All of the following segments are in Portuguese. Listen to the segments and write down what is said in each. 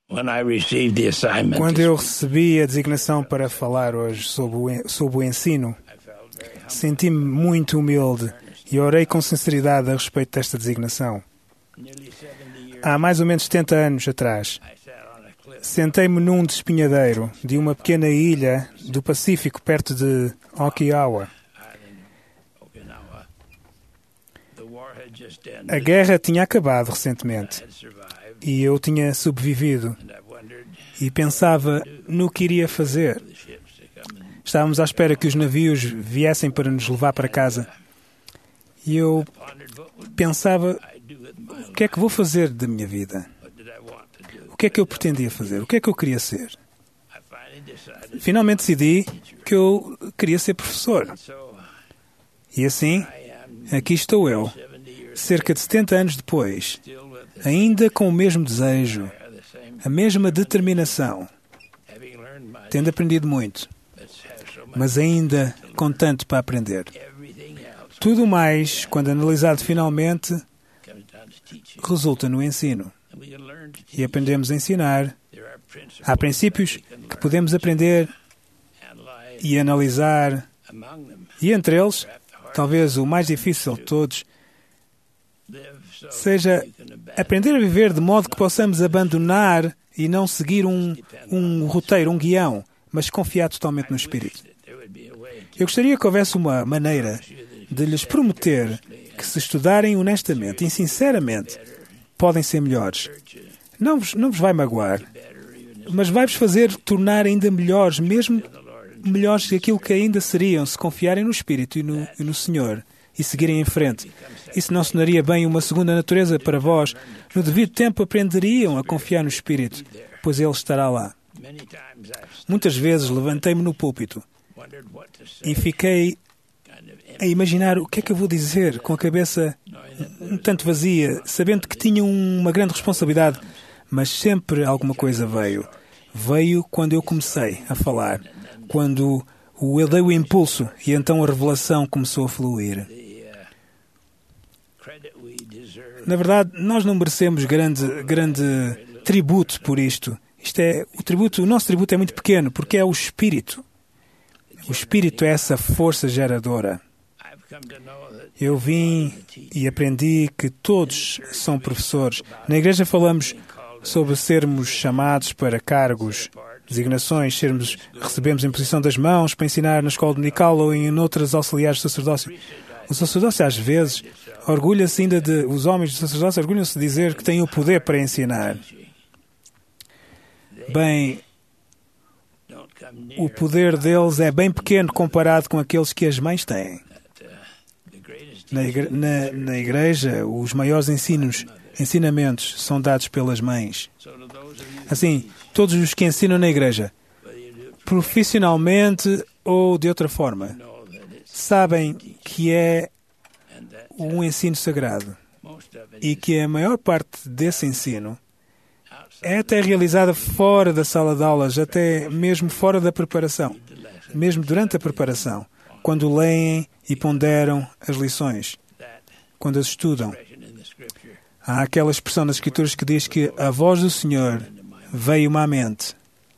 Quando eu recebi a designação para falar hoje sobre o ensino, senti-me muito humilde e orei com sinceridade a respeito desta designação. Há mais ou menos 70 anos atrás, sentei-me num despenhadeiro de uma pequena ilha do Pacífico perto de Okinawa. A guerra tinha acabado recentemente e eu tinha sobrevivido e pensava no que iria fazer. Estávamos à espera que os navios viessem para nos levar para casa e eu pensava, o que é que vou fazer da minha vida? O que é que eu pretendia fazer? O que é que eu queria ser? Finalmente decidi que eu queria ser professor. E assim, aqui estou eu, cerca de 70 anos depois, ainda com o mesmo desejo, a mesma determinação, tendo aprendido muito, mas ainda com tanto para aprender. Tudo mais, quando analisado finalmente, resulta no ensino. E aprendemos a ensinar. Há princípios que podemos aprender e analisar. E entre eles, talvez o mais difícil de todos, seja aprender a viver de modo que possamos abandonar e não seguir um roteiro, um guião, mas confiar totalmente no Espírito. Eu gostaria que houvesse uma maneira de lhes prometer que, se estudarem honestamente e sinceramente, podem ser melhores. Não vos vai magoar, mas vai-vos fazer tornar ainda melhores, mesmo melhores que aquilo que ainda seriam, se confiarem no Espírito e no Senhor e seguirem em frente. Isso não sonaria bem uma segunda natureza para vós. No devido tempo aprenderiam a confiar no Espírito, pois Ele estará lá. Muitas vezes levantei-me no púlpito e fiquei a imaginar o que é que eu vou dizer, com a cabeça um tanto vazia, sabendo que tinha uma grande responsabilidade, mas sempre alguma coisa veio. Veio quando eu comecei a falar, quando eu dei o impulso e então a revelação começou a fluir. Na verdade, nós não merecemos grande tributo por isto. O nosso tributo é muito pequeno, porque é o Espírito. O Espírito é essa força geradora. Eu vim e aprendi que todos são professores. Na igreja falamos sobre sermos chamados para cargos, designações, recebemos a imposição das mãos para ensinar na escola dominical ou em outras auxiliares de sacerdócio. O sacerdócio, às vezes, orgulha-se ainda os homens do sacerdócio orgulham-se de dizer que têm o poder para ensinar. Bem, o poder deles é bem pequeno comparado com aqueles que as mães têm. Na igreja, os maiores ensinamentos são dados pelas mães. Assim, todos os que ensinam na igreja, profissionalmente ou de outra forma, sabem que é um ensino sagrado e que a maior parte desse ensino é até realizada fora da sala de aulas, até mesmo fora da preparação, mesmo durante a preparação, quando leem e ponderam as lições, quando as estudam. Há aquela expressão nas Escrituras que diz que a voz do Senhor veio-me à mente.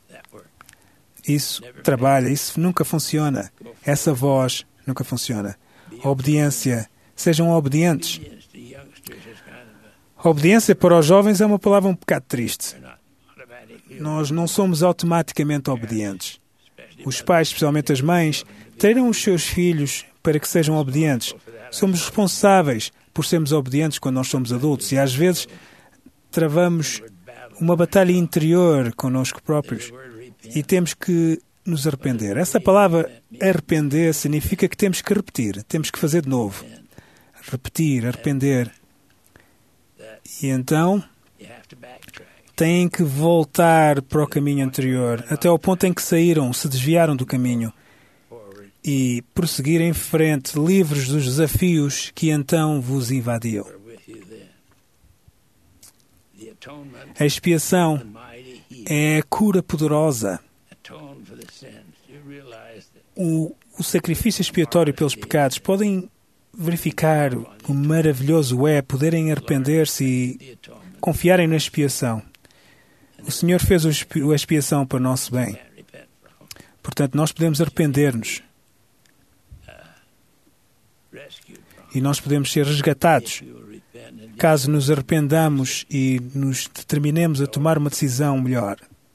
Isso trabalha, isso nunca funciona. Essa voz nunca funciona. Obediência. Sejam obedientes. Obediência para os jovens é uma palavra um bocado triste. Nós não somos automaticamente obedientes. Os pais, especialmente as mães, treinam os seus filhos para que sejam obedientes. Somos responsáveis por sermos obedientes quando nós somos adultos e às vezes travamos uma batalha interior connosco próprios e temos que nos arrepender. Essa palavra arrepender significa que temos que repetir, temos que fazer de novo. Repetir, arrepender. E então têm que voltar para o caminho anterior, até ao ponto em que saíram, se desviaram do caminho e prosseguir em frente, livres dos desafios que então vos invadiam. A expiação é a cura poderosa. O sacrifício expiatório pelos pecados. Podem verificar o maravilhoso é poderem arrepender-se e confiarem na expiação. O Senhor fez a expiação para o nosso bem. Portanto, nós podemos arrepender-nos. E nós podemos ser resgatados caso nos arrependamos e nos determinemos a tomar uma decisão melhor.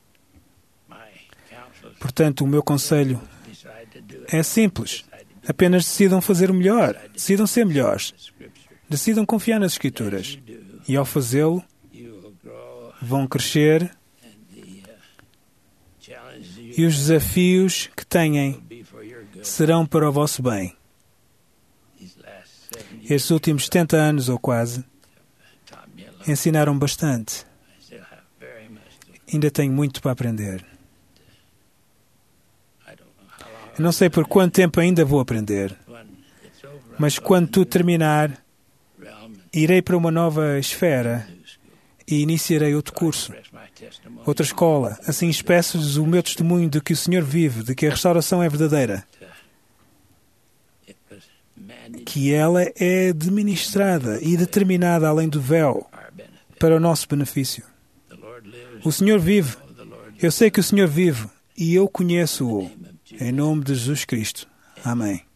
Portanto, o meu conselho é simples. Apenas decidam fazer o melhor. Decidam ser melhores. Decidam confiar nas Escrituras. E ao fazê-lo, vão crescer e os desafios que têm serão para o vosso bem. Estes últimos 70 anos, ou quase, ensinaram bastante. Ainda tenho muito para aprender. Eu não sei por quanto tempo ainda vou aprender, mas quando tudo terminar, irei para uma nova esfera e iniciarei outro curso, outra escola. Assim expresso-lhes o meu testemunho de que o Senhor vive, de que a restauração é verdadeira, que ela é administrada e determinada além do véu para o nosso benefício. O Senhor vive. Eu sei que o Senhor vive e eu conheço-o. Em nome de Jesus Cristo. Amém.